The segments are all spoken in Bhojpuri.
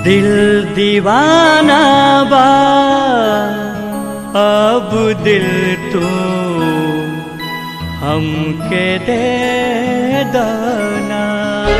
दिल दीवाना बा अब दिल तू हमके दे दना।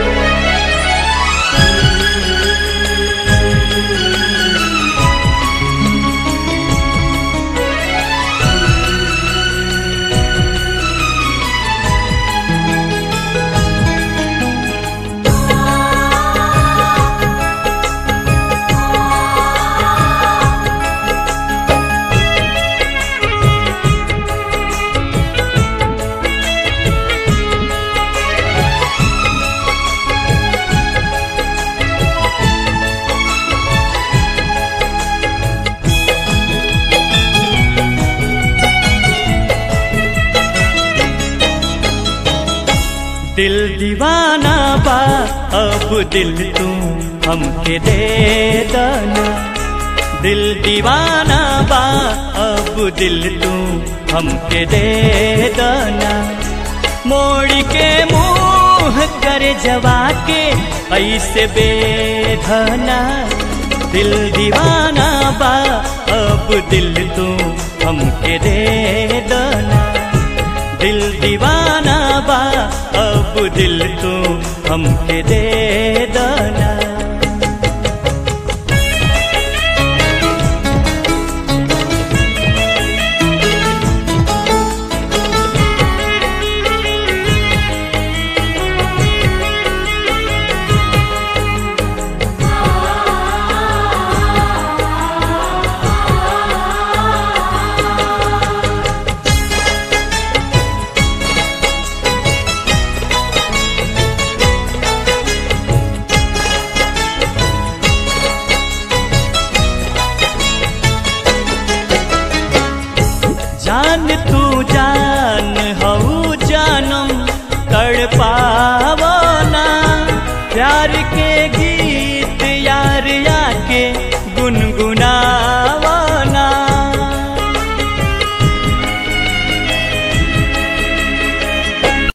दिल दीवाना बा अब दिल तू हमके दे दना। दिल दीवाना बा अब दिल तू हमके दे दना। मोड़ के मुँह कर जवा के ऐसे बेधना। दिल दीवाना बा अब दिल तू हमके दे दना। दिल दीवाना बा अब दिल तू हमके दे दना। जान तू